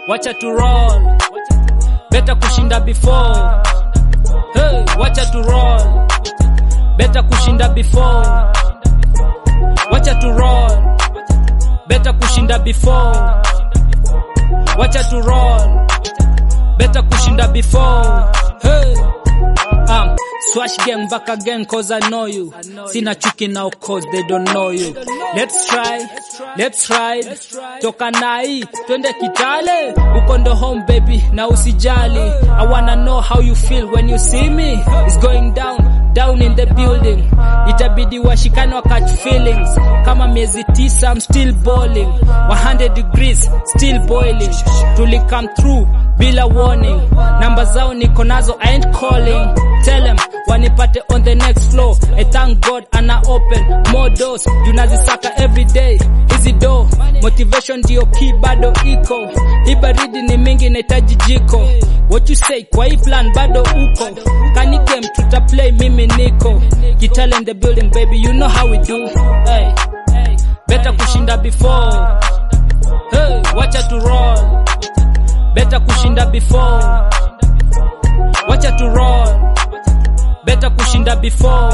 wacha to roll, better kushinda before. Hey, wacha to roll, better kushinda before. Wacha to roll, better kushinda before. Wacha to roll, better kushinda before. Hey, Swash gang back again cause I know you. Sina chuki now cause they don't know you. Let's ride, toka nai, twende Kitale. Uko ndo home baby, na usijali. I wanna know how you feel when you see me. It's going down in the building. Itabidi washikane catch feelings. Kama miezi 9 I'm still boiling. 100 degrees, still boiling. Tuli come through, bila warning. Namba zao niko nazo, I ain't calling. Tell them, wanipate on the next floor. I thank God ana open more doors. Tunazisaka every day, easy door. Motivation ndio key bado iko. Ibaridi ni mingi nahitaji jiko. What you say, kwa hii plan bado uko. Kani game tuta play mimi niko. Kitale in the building baby, you know how we do. Hey, better kushinda before. Hey, wacha to roll, better kushinda before. Wacha to roll, better kushinda before.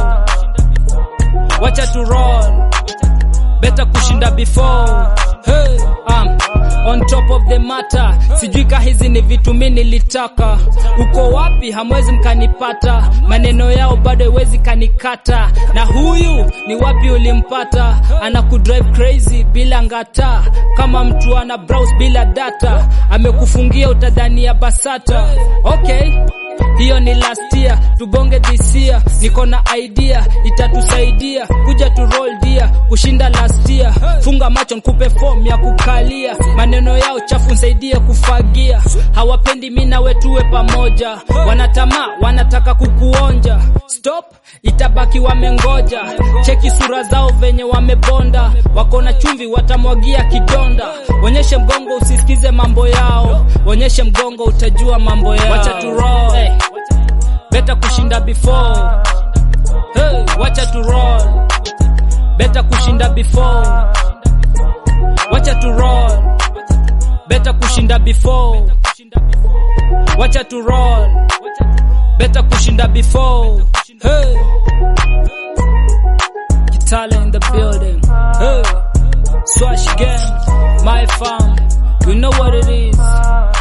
Wacha to roll, better kushinda before. Hey, on top of the matter, sijui ka hizi ni vitu mimi nilitaka. Uko wapi hamwezi mkanipata, maneno yao bado haiwezi kanikata. Na huyu ni wapi ulimpata, anakudrive crazy bila ngata. Kama mtu ana browse bila data, amekufungia utadhani ya Basata. Okay, hiyo ni last year, tubonge this year. Niko na idea, itatusaidia kuja to roll dia, kushinda last year. Funga macho nikupe form ya kukalia. Maneno yao chafu nsaidia kufagia. Hawapendi mimi na wewe tuwe pamoja. Wanatamaa, wanataka kukuonja. Stop, itabaki wamengoja. Cheki sura zao venye wamebonda. Wako na chumvi watamwagia kidonda. Onyeshe mgongo usisikize mambo yao. Onyeshe mgongo utajua mambo yao. Wacha to roll, hey, better kushinda before. Hey, wacha to roll, better kushinda before. Wacha to roll, better kushinda before. Wacha to roll, better kushinda before. Hey, Kitale in the building. Hey, Swash gang, my fam, you know what it is.